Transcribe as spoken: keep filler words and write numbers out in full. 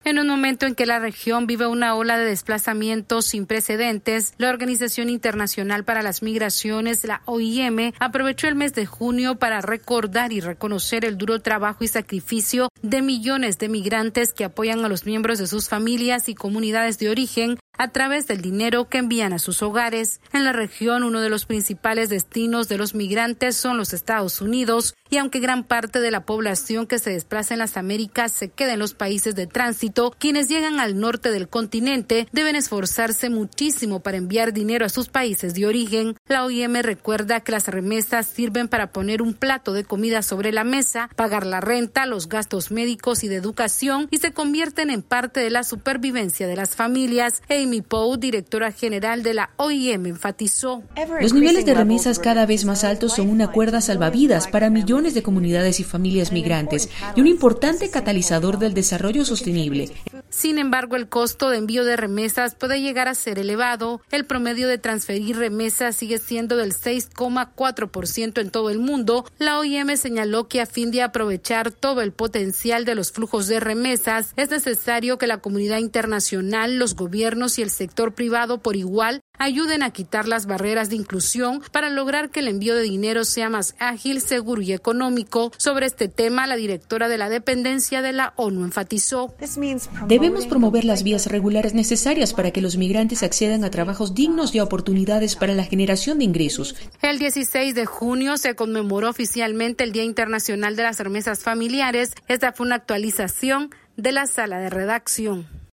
En un momento en que la región vive una ola de desplazamientos sin precedentes, la Organización Internacional para las Migraciones, la O I M, aprovechó el mes de junio para recordar y reconocer el duro trabajo y sacrificio de millones de migrantes que apoyan a los miembros de sus familias y comunidades de origen a través del dinero que envían a sus hogares. En la región, uno de los principales destinos de los migrantes son los Estados Unidos, y aunque gran parte de la población que se desplaza en las Américas se queda en los países de tránsito, quienes llegan al norte del continente deben esforzarse muchísimo para enviar dinero a sus países de origen. La O I M recuerda que las remesas sirven para poner un plato de comida sobre la mesa, pagar la renta, los gastos médicos y de educación, y se convierten en parte de la supervivencia de las familias. Amy Poe, directora general de la O I M, enfatizó: los niveles de remesas cada vez más altos son una cuerda salvavidas para millones de comunidades y familias migrantes y un importante catalizador del desarrollo sostenible. Sin embargo, el costo de envío de remesas puede llegar a ser elevado. El promedio de transferir remesas sigue siendo del seis coma cuatro por ciento en todo el mundo. La O I M señaló que a fin de aprovechar todo el potencial de los flujos de remesas, es necesario que la comunidad internacional, los gobiernos y el sector privado por igual ayuden a quitar las barreras de inclusión para lograr que el envío de dinero sea más ágil, seguro y económico. Sobre este tema, la directora de la dependencia de la ONU enfatizó: debemos promover las vías regulares necesarias para que los migrantes accedan a trabajos dignos y a oportunidades para la generación de ingresos. El dieciséis de junio se conmemoró oficialmente el Día Internacional de las Remesas Familiares. Esta fue una actualización de la sala de redacción.